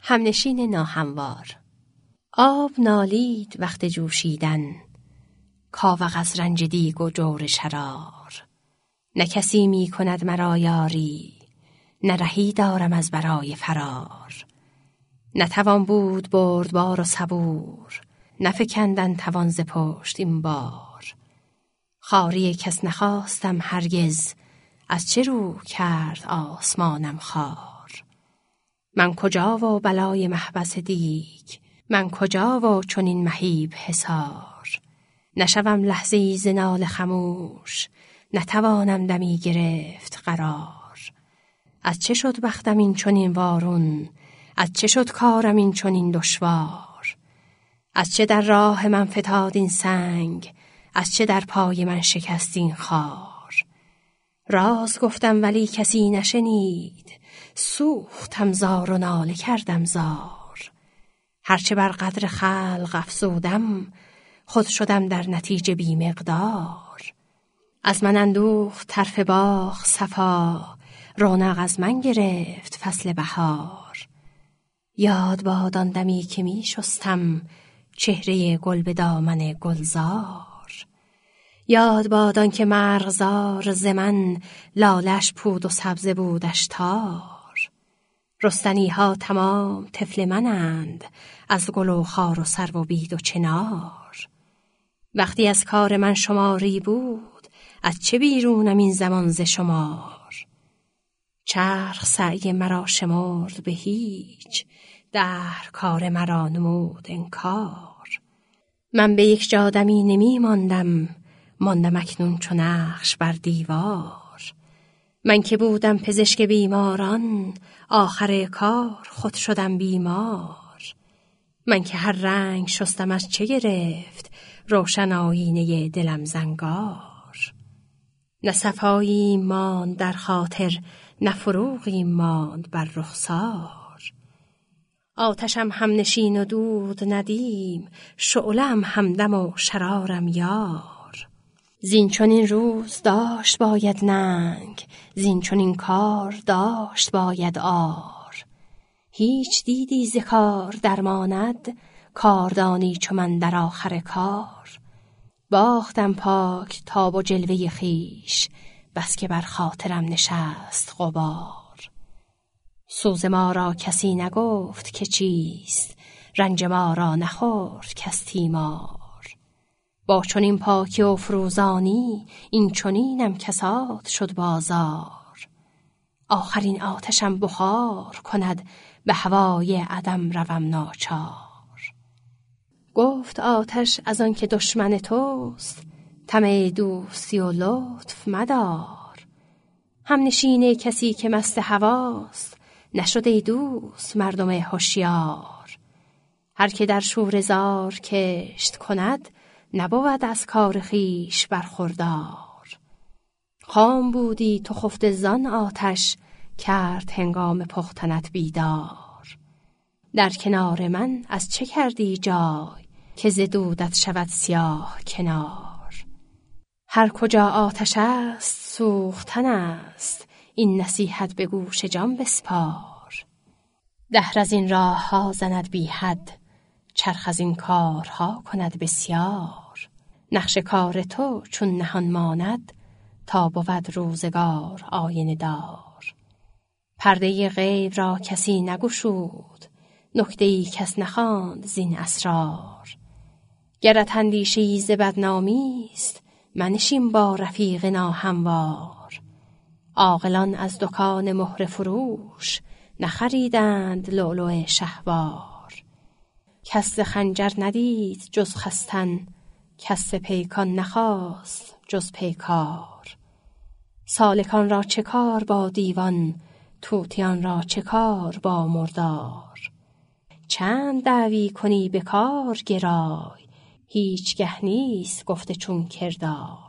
همنشین ناهموار. آب نالید وقت جوشیدن، کاوق از رنج دیگ و جور شرار. نه کسی می کند مرا یاری، نه رهی دارم از برای فرار. نتوان بود بردبار و صبور، نفکندن توان ز پشت این بار. خواری کس نخواستم هرگز، از چه رو کرد آسمانم خوار. من کجا و بلای محبس دیگ، من کجا و چنین مهیب حصار. نشوم لحظه‌ای ز ناله خموش، نتوانم دمی گرفت قرار. از چه شد بختم این چنین وارون، از چه شد کارم این چنین دشوار. از چه در راه من فتاد این سنگ، از چه در پای من شکست این خار. راز گفتم ولی کسی نشنید، سوختم زار و ناله کردم زار. هرچه بر قدر خلق افزودم، خود شدم در نتیجه بی مقدار. از من اندوخت طرف باغ صفا، رونق از من گرفت فصل بهار. یاد باد آن دمی که می شستم، چهره گل به دامن گلزار. یاد باد آن که مرغزار ز من، لالش پود و سبزه بودش تار. رستنی ها تمام طفل منند، از گل و خار و سرو و بید و چنار. وقتی از کار من شماری بود، از چه بیرونم این زمان ز شمار. چرخ سعی مرا شمرد به هیچ، دهر کار مرا نمود انکار. من به یک جا دمی نمی ماندم، ماندم اکنون چو نقش بر دیوار. من که بودم پزشک بیماران، آخر کار خود شدم بیمار. من که هر رنگ شستم از چه گرفت، روشن آیینه دلم زنگار. نه صفایی ماند در خاطر، نه فروغی ماند بر رخسار. آتشم همنشین و دود ندیم، شعله‌ام همدم و شرارم یار. زین چنین روز داشت باید ننگ، زین چنین کار داشت باید عار. هیچ دیدی ز کار درماند، کاردانی چو من در آخر کار. باختم پاک تاب و جلوه خویش، بس که بر خاطرم نشست غبار. سوز ما را کسی نگفت که چیست، رنج ما را نخورد کس تیمار. با چنین پاکی و فروزانی، این چنینم کساد شد بازار. آخرین آتشم بخار کند، به هوای عدم روم ناچار. گفت آتش از آن که دشمن توست، طمع دوستی و لطف مدار. همنشین کسی که مست هواست، نشد ای دوست مردم هوشیار. هر که در شوره زار کشت کند، نبود از کار خویش برخوردار. خام بودی تو خفته زان آتش، کرد هنگام پختنت بیدار. در کنار من از چه کردی جای، که ز دودت شود سیاه کنار. هر کجا آتش است سوختن است، این نصیحت به گوش جان بسپار. دهر از این راه ها زند بی حد، چرخ از این کارها کند بسیار. نقش کار تو چون نهان ماند، تا بود روزگار آینه دار. پرده غیب را کسی نگشود، نکته‌ای کس نخواند زین اسرار. گرت اندیشه‌ای ز بدنامی است، منشین با رفیق ناهموار. عاقلان از دکان مهره فروش، نخریدند لؤلؤ شهوار. کس ز خنجر ندید جز خستن، کس ز پیکان نخواست جز پیکار. سالکان را چه کار با دیوان، طوطیان را چه کار با مردار. چند دعوی کنی به کار گرای، هیچگه نیست گفته چون کردار.